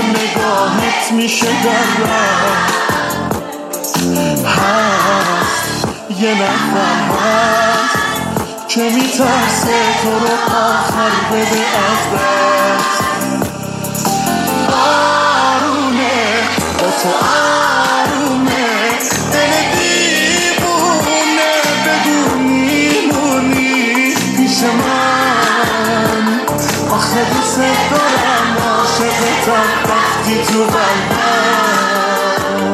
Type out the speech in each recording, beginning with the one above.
نگاهت میشه در هست یه نفر هست که میترسه تو رو آخر بده از دست. آرومه با تو آرومه دل دیوونه بگو میمونی پیش من. آخه دوست دارم عاشقتم وقتی تو قلبم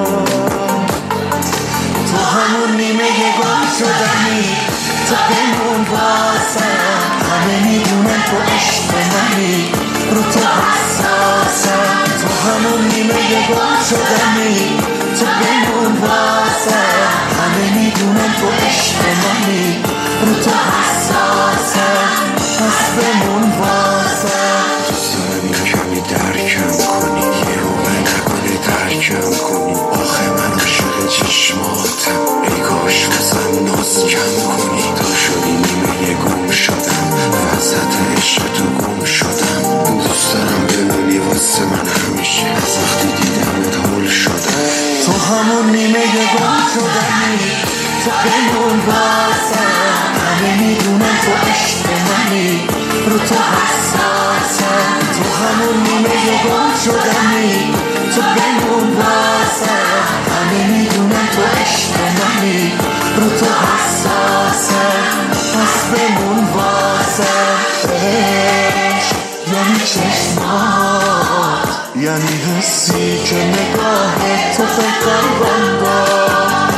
تو همون نیمه گم شدنی تو بمون واسم. همه میدونن تو عشق منی رو تو حساسم. تو همون نیمه گم شدنی تو بمون واسم. همه میدونن تو عشق منی رو تو حساسم. پس بمون واسم. دوست دارم این کمی درکم کنی یه روبه نکنی درکم کنی. آخه من عاشق چشماتم ای کاش واسم ناز کم کنی. تو شدی نیمه گم شدم وسط عشق تو گم شدم. دوست دارم بمونی واسه من همیشه از وقتی دیدمت هول شدم. تو همون نیمه گم شدنی تو بمون واسم. همه میدونن تو عشق منی رو تو حساسم. تو همون نیمه گم شدنی تو بمون واسم. همه میدونن تو عشق منی رو تو حساسم. پس بمون واسم. عشق یعنی چشمات یعنی حسی که نگاه تو فکر بندم.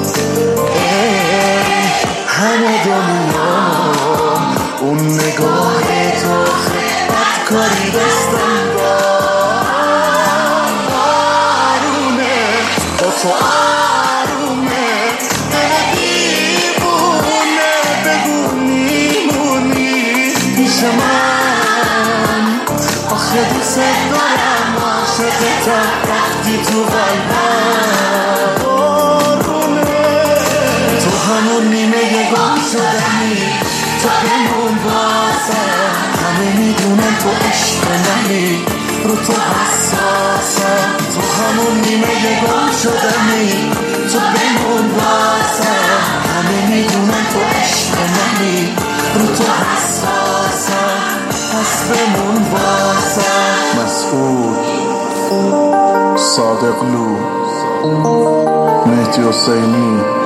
ای همه دنیا اون نگاه تو خیلی کاری دستم دار. آرومه با تو آرومه دل دیوونه بگو میمونی پیش من. آخه دوست دارم عاشقتم وقتی تو قلبم. آرومه تو همون نیمه گم شدنی تو بمون واسم. همه میدونن تو عشق منی رو تو حساسم. تو همون نیمه گم شدنی تو بمون واسم. همه میدونن تو عشق منی رو تو حساسم. پس بمون واسم. مسعود صادقلو مهدی حسینی